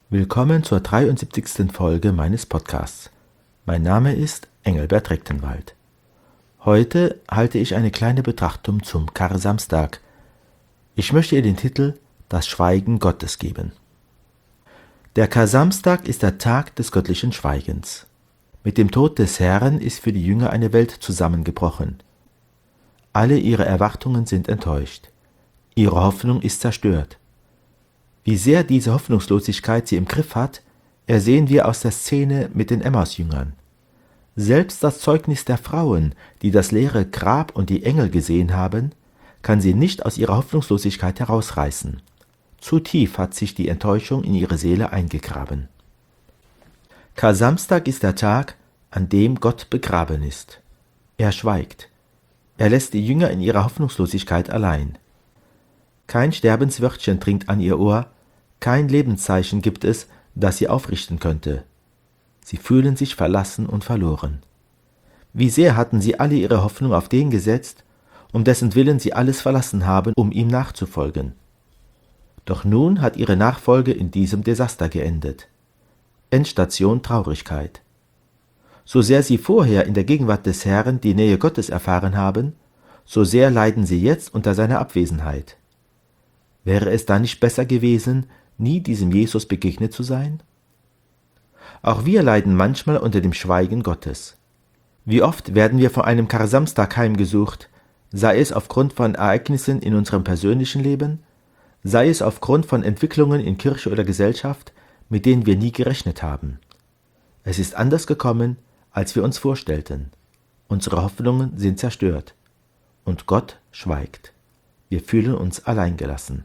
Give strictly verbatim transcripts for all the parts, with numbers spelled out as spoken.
Willkommen zur dreiundsiebzigsten Folge meines Podcasts. Mein Name ist Engelbert Rechtenwald. Heute halte ich eine kleine Betrachtung zum Kar-Samstag. Ich möchte ihr den Titel »Das Schweigen Gottes« geben. Der Kar-Samstag ist der Tag des göttlichen Schweigens. Mit dem Tod des Herrn ist für die Jünger eine Welt zusammengebrochen. Alle ihre Erwartungen sind enttäuscht. Ihre Hoffnung ist zerstört. Wie sehr diese Hoffnungslosigkeit sie im Griff hat, ersehen wir aus der Szene mit den Emmaus-Jüngern. Selbst das Zeugnis der Frauen, die das leere Grab und die Engel gesehen haben, kann sie nicht aus ihrer Hoffnungslosigkeit herausreißen. Zu tief hat sich die Enttäuschung in ihre Seele eingegraben. Kar-Samstag ist der Tag, an dem Gott begraben ist. Er schweigt. Er lässt die Jünger in ihrer Hoffnungslosigkeit allein. Kein Sterbenswörtchen dringt an ihr Ohr, kein Lebenszeichen gibt es, das sie aufrichten könnte. Sie fühlen sich verlassen und verloren. Wie sehr hatten sie alle ihre Hoffnung auf den gesetzt, um dessen Willen sie alles verlassen haben, um ihm nachzufolgen. Doch nun hat ihre Nachfolge in diesem Desaster geendet. Endstation Traurigkeit. So sehr sie vorher in der Gegenwart des Herrn die Nähe Gottes erfahren haben, so sehr leiden sie jetzt unter seiner Abwesenheit. Wäre es da nicht besser gewesen, nie diesem Jesus begegnet zu sein? Auch wir leiden manchmal unter dem Schweigen Gottes. Wie oft werden wir vor einem Kar-Samstag heimgesucht, sei es aufgrund von Ereignissen in unserem persönlichen Leben, sei es aufgrund von Entwicklungen in Kirche oder Gesellschaft, mit denen wir nie gerechnet haben. Es ist anders gekommen, als wir uns vorstellten. Unsere Hoffnungen sind zerstört. Und Gott schweigt. Wir fühlen uns alleingelassen.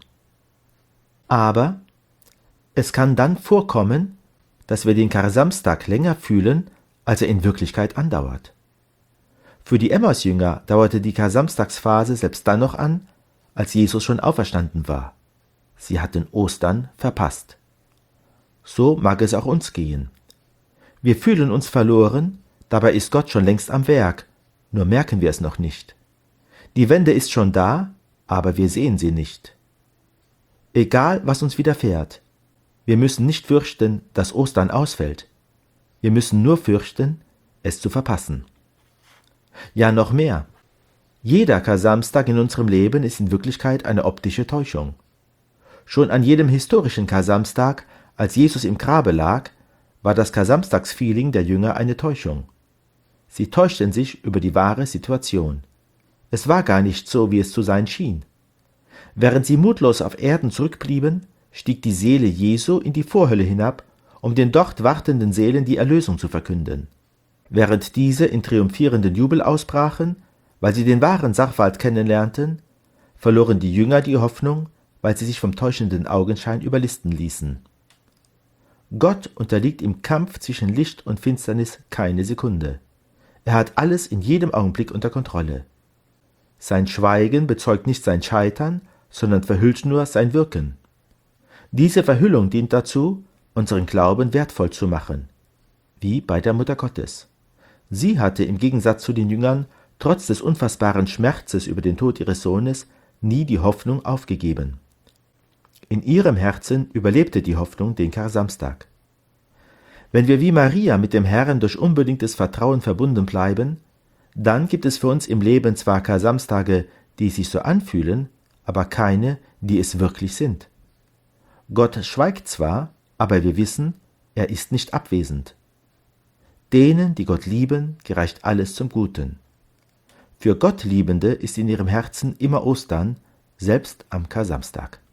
Aber es kann dann vorkommen, dass wir den Kar-Samstag länger fühlen, als er in Wirklichkeit andauert. Für die Emmaus-Jünger dauerte die Kar-Samstagsphase selbst dann noch an, als Jesus schon auferstanden war. Sie hatten Ostern verpasst. So mag es auch uns gehen. Wir fühlen uns verloren, dabei ist Gott schon längst am Werk, nur merken wir es noch nicht. Die Wende ist schon da, aber wir sehen sie nicht. Egal, was uns widerfährt, wir müssen nicht fürchten, dass Ostern ausfällt. Wir müssen nur fürchten, es zu verpassen. Ja, noch mehr. Jeder Kar-Samstag in unserem Leben ist in Wirklichkeit eine optische Täuschung. Schon an jedem historischen Kar-Samstag, als Jesus im Grabe lag, war das Kar-Samstags-Feeling der Jünger eine Täuschung. Sie täuschten sich über die wahre Situation. Es war gar nicht so, wie es zu sein schien. Während sie mutlos auf Erden zurückblieben, stieg die Seele Jesu in die Vorhölle hinab, um den dort wartenden Seelen die Erlösung zu verkünden. Während diese in triumphierenden Jubel ausbrachen, weil sie den wahren Sachverhalt kennenlernten, verloren die Jünger die Hoffnung, weil sie sich vom täuschenden Augenschein überlisten ließen. Gott unterliegt im Kampf zwischen Licht und Finsternis keine Sekunde. Er hat alles in jedem Augenblick unter Kontrolle. Sein Schweigen bezeugt nicht sein Scheitern, sondern verhüllt nur sein Wirken. Diese Verhüllung dient dazu, unseren Glauben wertvoll zu machen, wie bei der Mutter Gottes. Sie hatte im Gegensatz zu den Jüngern trotz des unfassbaren Schmerzes über den Tod ihres Sohnes nie die Hoffnung aufgegeben. In ihrem Herzen überlebte die Hoffnung den Kar-Samstag. Wenn wir wie Maria mit dem Herrn durch unbedingtes Vertrauen verbunden bleiben, dann gibt es für uns im Leben zwar Kar-Samstage, die sich so anfühlen, aber keine, die es wirklich sind. Gott schweigt zwar, aber wir wissen, er ist nicht abwesend. Denen, die Gott lieben, gereicht alles zum Guten. Für Gott Liebende ist in ihrem Herzen immer Ostern, selbst am Kar-Samstag.